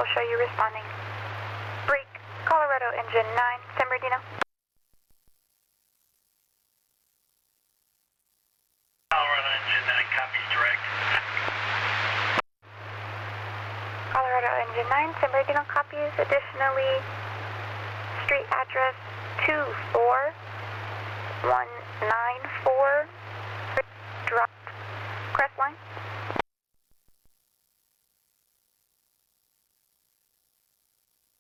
show you responding. Break, Colorado engine 9, San Bernardino. Colorado engine 9, copies direct. Colorado engine 9, San Bernardino copies. Additionally, street address 24194, drop, crest line.